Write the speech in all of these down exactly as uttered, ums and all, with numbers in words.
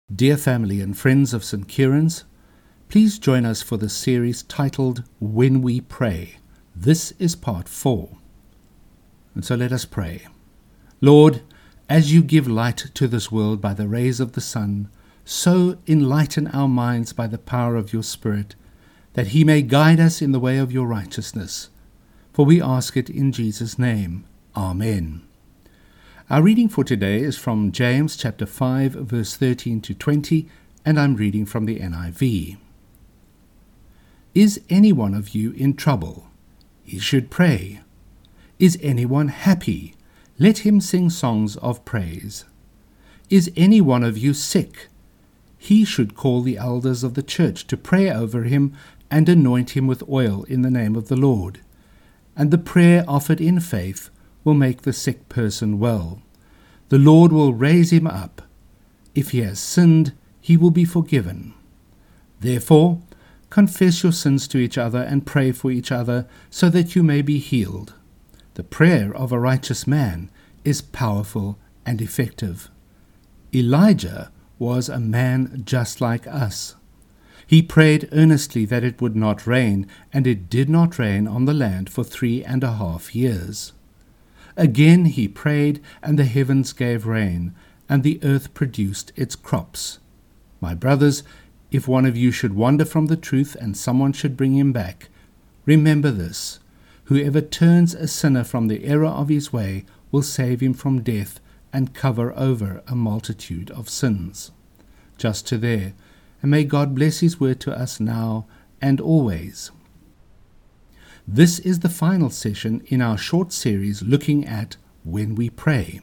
Dear family and friends of Saint Kieran's, please join us for the series titled When We Pray. This is part four. And so let us pray. Lord, as you give light to this world by the rays of the sun, so enlighten our minds by the power of your Spirit, that he may guide us in the way of your righteousness. For we ask it in Jesus' name. Amen. Our reading for today is from James chapter five, verse thirteen to twenty, and I'm reading from the N I V. Is any one of you in trouble? He should pray. Is anyone happy? Let him sing songs of praise. Is any one of you sick? He should call the elders of the church to pray over him and anoint him with oil in the name of the Lord. And the prayer offered in faith will make the sick person well. The Lord will raise him up. If he has sinned, he will be forgiven. Therefore, confess your sins to each other and pray for each other so that you may be healed. The prayer of a righteous man is powerful and effective. Elijah was a man just like us. He prayed earnestly that it would not rain, and it did not rain on the land for three and a half years. Again he prayed, and the heavens gave rain, and the earth produced its crops. My brothers, if one of you should wander from the truth and someone should bring him back, remember this: whoever turns a sinner from the error of his way will save him from death and cover over a multitude of sins. Just to there, and may God bless his word to us now and always. This is the final session in our short series looking at When We Pray.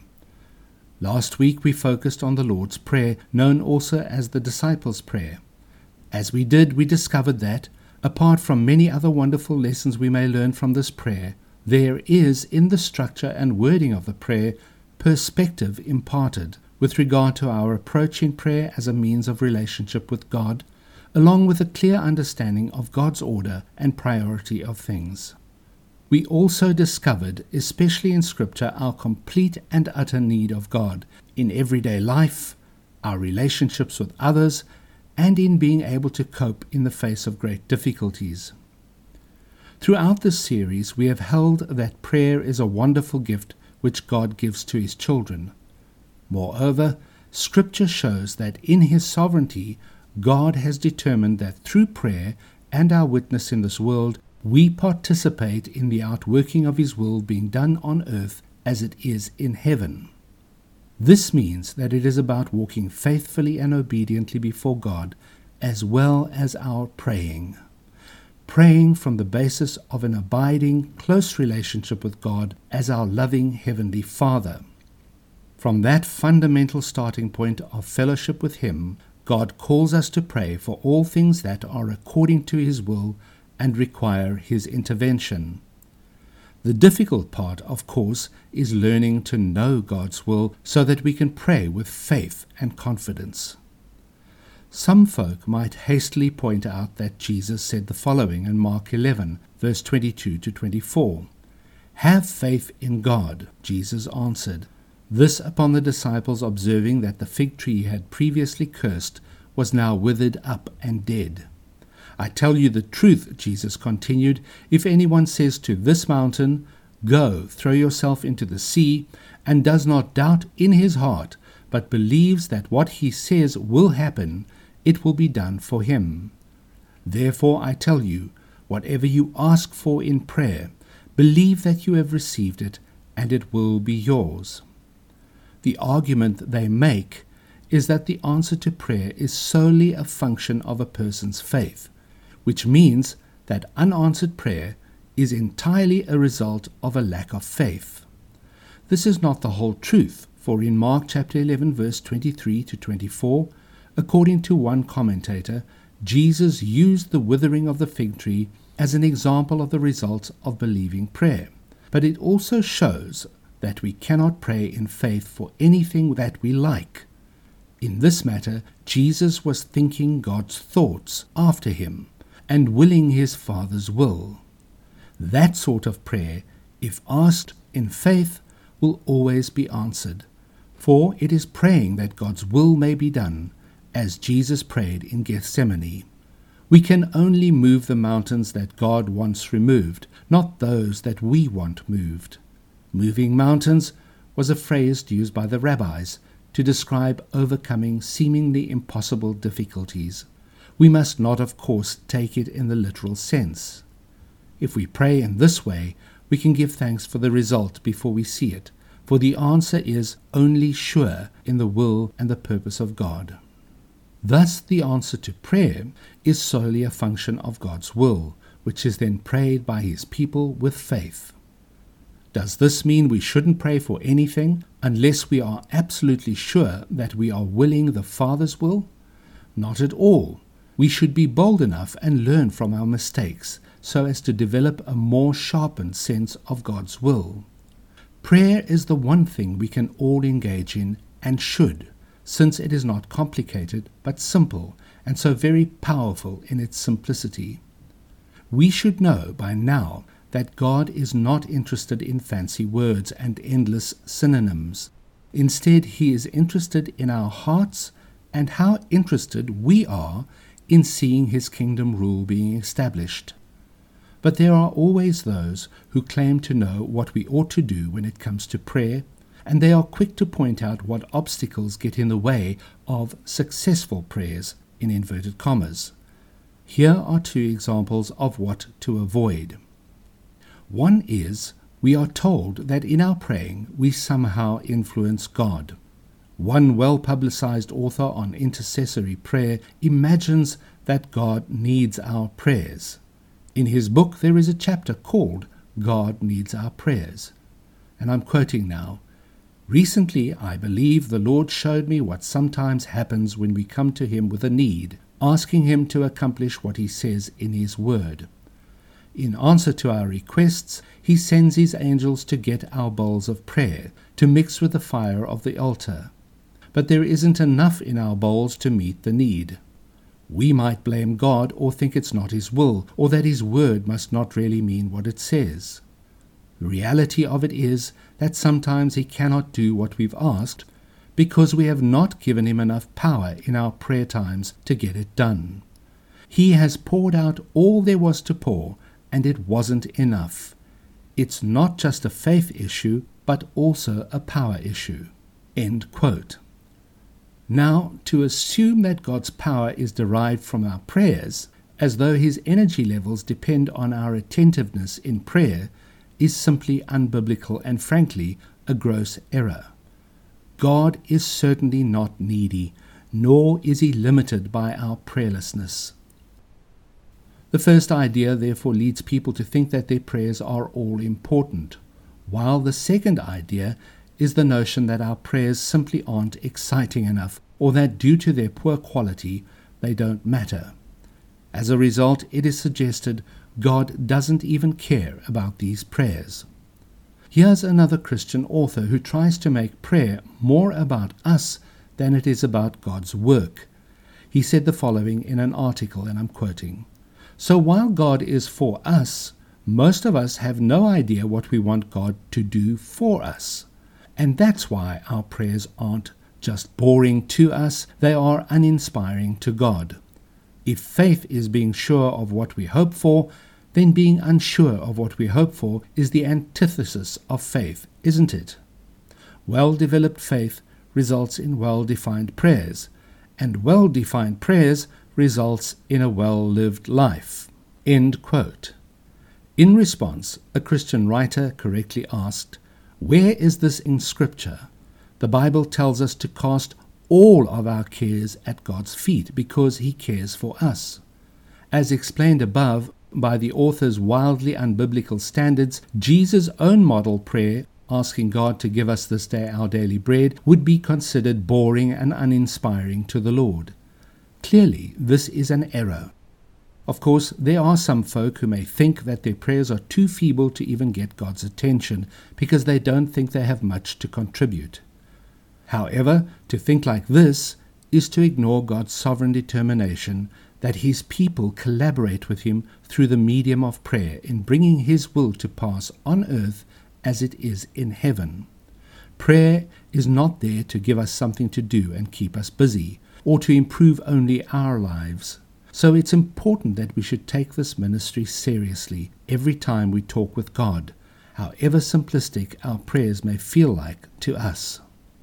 Last week we focused on the Lord's Prayer, known also as the Disciples' Prayer. As we did, we discovered that, apart from many other wonderful lessons we may learn from this prayer, there is in the structure and wording of the prayer perspective imparted with regard to our approach in prayer as a means of relationship with God, along with a clear understanding of God's order and priority of things. We also discovered, especially in Scripture, our complete and utter need of God in everyday life, our relationships with others, and in being able to cope in the face of great difficulties. Throughout this series, we have held that prayer is a wonderful gift which God gives to his children. Moreover, Scripture shows that in his sovereignty, God has determined that through prayer and our witness in this world, we participate in the outworking of his will being done on earth as it is in heaven. This means that it is about walking faithfully and obediently before God, as well as our praying. Praying from the basis of an abiding, close relationship with God as our loving Heavenly Father. From that fundamental starting point of fellowship with him, God calls us to pray for all things that are according to his will and require his intervention. The difficult part, of course, is learning to know God's will so that we can pray with faith and confidence. Some folk might hastily point out that Jesus said the following in Mark eleven, verse twenty-two to twenty-four. Have faith in God, Jesus answered. This upon the disciples observing that the fig tree had previously cursed was now withered up and dead. I tell you the truth, Jesus continued, if anyone says to this mountain, Go, throw yourself into the sea, and does not doubt in his heart, but believes that what he says will happen, it will be done for him. Therefore I tell you, whatever you ask for in prayer, believe that you have received it, and it will be yours. The argument they make is that the answer to prayer is solely a function of a person's faith, which means that unanswered prayer is entirely a result of a lack of faith. This is not the whole truth, for in Mark chapter eleven, verse twenty-three to twenty-four, according to one commentator, Jesus used the withering of the fig tree as an example of the results of believing prayer. But it also shows that we cannot pray in faith for anything that we like. In this matter, Jesus was thinking God's thoughts after him and willing his Father's will. That sort of prayer, if asked in faith, will always be answered, for it is praying that God's will may be done, as Jesus prayed in Gethsemane. We can only move the mountains that God wants removed, not those that we want moved. Moving mountains was a phrase used by the rabbis to describe overcoming seemingly impossible difficulties. We must not, of course, take it in the literal sense. If we pray in this way, we can give thanks for the result before we see it, for the answer is only sure in the will and the purpose of God. Thus, the answer to prayer is solely a function of God's will, which is then prayed by His people with faith. Does this mean we shouldn't pray for anything unless we are absolutely sure that we are willing the Father's will? Not at all. We should be bold enough and learn from our mistakes so as to develop a more sharpened sense of God's will. Prayer is the one thing we can all engage in and should, since it is not complicated but simple and so very powerful in its simplicity. We should know by now that God is not interested in fancy words and endless synonyms. Instead, He is interested in our hearts and how interested we are in seeing His kingdom rule being established. But there are always those who claim to know what we ought to do when it comes to prayer, and they are quick to point out what obstacles get in the way of successful prayers, in inverted commas. Here are two examples of what to avoid. One is, we are told that in our praying we somehow influence God. One well-publicized author on intercessory prayer imagines that God needs our prayers. In his book there is a chapter called God Needs Our Prayers. And I'm quoting now, "Recently, I believe the Lord showed me what sometimes happens when we come to Him with a need, asking Him to accomplish what He says in His Word. In answer to our requests, He sends His angels to get our bowls of prayer, to mix with the fire of the altar. But there isn't enough in our bowls to meet the need. We might blame God or think it's not His will, or that His Word must not really mean what it says. The reality of it is that sometimes He cannot do what we've asked because we have not given Him enough power in our prayer times to get it done. He has poured out all there was to pour, and it wasn't enough. It's not just a faith issue, but also a power issue." End quote. Now, to assume that God's power is derived from our prayers, as though His energy levels depend on our attentiveness in prayer, is simply unbiblical and frankly a gross error. God is certainly not needy, nor is He limited by our prayerlessness. The first idea therefore leads people to think that their prayers are all important, while the second idea is the notion that our prayers simply aren't exciting enough, or that due to their poor quality, they don't matter. As a result, it is suggested God doesn't even care about these prayers. Here's another Christian author who tries to make prayer more about us than it is about God's work. He said the following in an article, and I'm quoting, "So while God is for us, most of us have no idea what we want God to do for us. And that's why our prayers aren't just boring to us, they are uninspiring to God. If faith is being sure of what we hope for, then being unsure of what we hope for is the antithesis of faith, isn't it? Well-developed faith results in well-defined prayers, and well-defined prayers results in a well-lived life." End quote. In response, a Christian writer correctly asked, "Where is this in Scripture? The Bible tells us to cast all of our cares at God's feet because He cares for us. As explained above by the author's wildly unbiblical standards, Jesus' own model prayer, asking God to give us this day our daily bread, would be considered boring and uninspiring to the Lord. Clearly, this is an error. Of course, there are some folk who may think that their prayers are too feeble to even get God's attention because they don't think they have much to contribute. However, to think like this is to ignore God's sovereign determination that His people collaborate with Him through the medium of prayer in bringing His will to pass on earth as it is in heaven. Prayer is not there to give us something to do and keep us busy, or to improve only our lives. So it's important that we should take this ministry seriously every time we talk with God, however simplistic our prayers may feel like to us.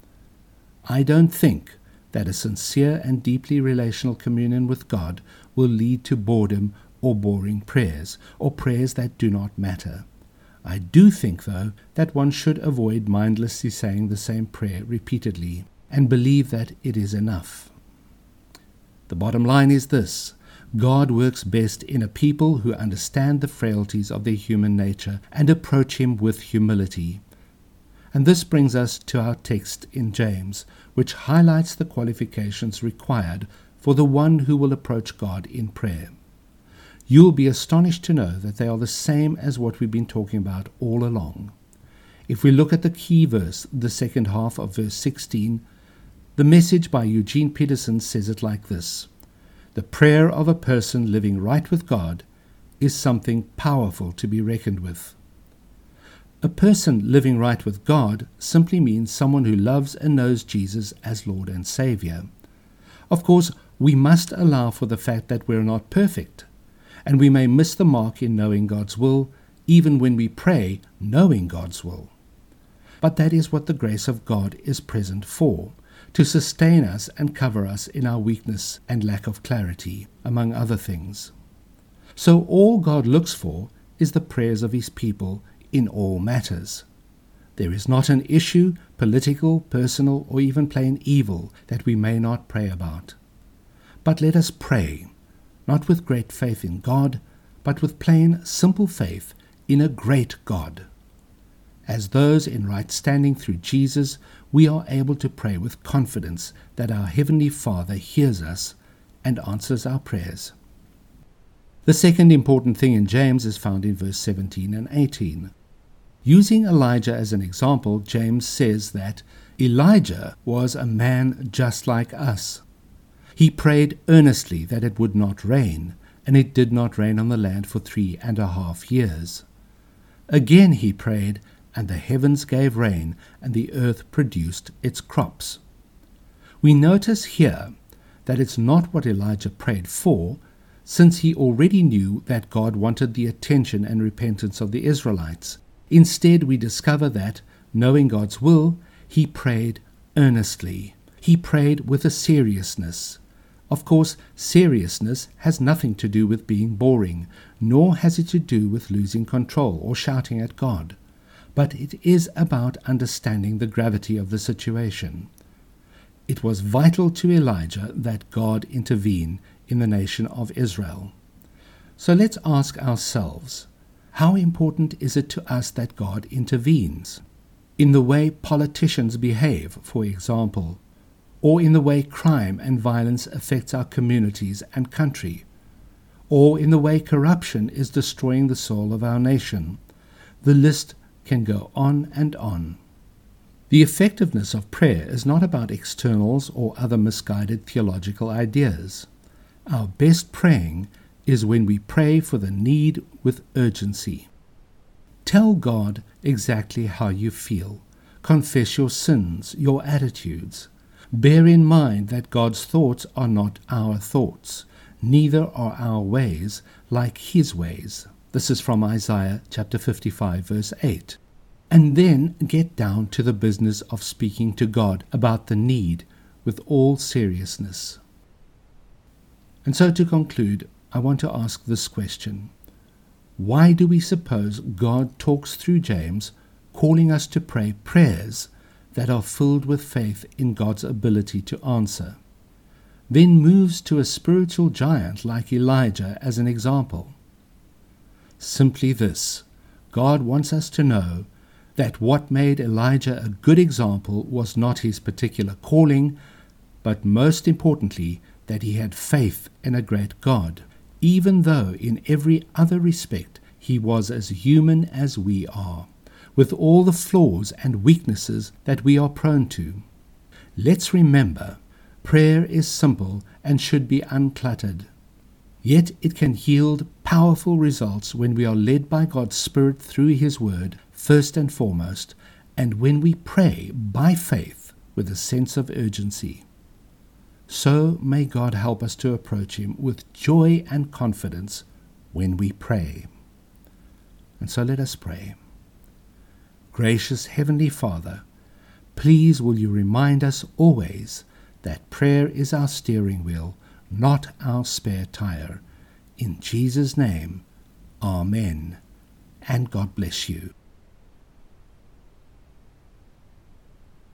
I don't think that a sincere and deeply relational communion with God will lead to boredom or boring prayers, or prayers that do not matter. I do think, though, that one should avoid mindlessly saying the same prayer repeatedly and believe that it is enough. The bottom line is this: God works best in a people who understand the frailties of their human nature and approach Him with humility. And this brings us to our text in James, which highlights the qualifications required for the one who will approach God in prayer. You will be astonished to know that they are the same as what we've been talking about all along. If we look at the key verse, the second half of verse sixteen, the Message by Eugene Peterson says it like this: the prayer of a person living right with God is something powerful to be reckoned with. A person living right with God simply means someone who loves and knows Jesus as Lord and Savior. Of course, we must allow for the fact that we're not perfect, and we may miss the mark in knowing God's will, even when we pray knowing God's will. But that is what the grace of God is present for, to sustain us and cover us in our weakness and lack of clarity, among other things. So all God looks for is the prayers of His people in all matters. There is not an issue, political, personal, or even plain evil, that we may not pray about. But let us pray, not with great faith in God, but with plain, simple faith in a great God. As those in right standing through Jesus, we are able to pray with confidence that our Heavenly Father hears us and answers our prayers. The second important thing in James is found in verse seventeen and eighteen. Using Elijah as an example, James says that Elijah was a man just like us. He prayed earnestly that it would not rain, and it did not rain on the land for three and a half years. Again he prayed, and the heavens gave rain, and the earth produced its crops. We notice here that it's not what Elijah prayed for, since he already knew that God wanted the attention and repentance of the Israelites. Instead, we discover that, knowing God's will, he prayed earnestly. He prayed with a seriousness. Of course, seriousness has nothing to do with being boring, nor has it to do with losing control or shouting at God. But it is about understanding the gravity of the situation. It was vital to Elijah that God intervene in the nation of Israel. So let's ask ourselves, how important is it to us that God intervenes? In the way politicians behave, for example, or in the way crime and violence affects our communities and country, or in the way corruption is destroying the soul of our nation. The list can go on and on. The effectiveness of prayer is not about externals or other misguided theological ideas. Our best praying is when we pray for the need with urgency. Tell God exactly how you feel. Confess your sins, your attitudes. Bear in mind that God's thoughts are not our thoughts, neither are our ways like His ways. This is from Isaiah chapter fifty-five, verse eight. And then get down to the business of speaking to God about the need with all seriousness. And so to conclude, I want to ask this question. Why do we suppose God talks through James, calling us to pray prayers that are filled with faith in God's ability to answer, then moves to a spiritual giant like Elijah as an example? Simply this: God wants us to know that what made Elijah a good example was not his particular calling, but most importantly, that he had faith in a great God, even though in every other respect he was as human as we are, with all the flaws and weaknesses that we are prone to. Let's remember, prayer is simple and should be uncluttered. Yet it can yield powerful results when we are led by God's Spirit through His Word, first and foremost, and when we pray by faith with a sense of urgency. so may God help us to approach him with joy and confidence when we pray. And so let us pray. Gracious Heavenly Father, please will you remind us always that prayer is our steering wheel, not our spare tire. In Jesus' name, Amen, and God bless you.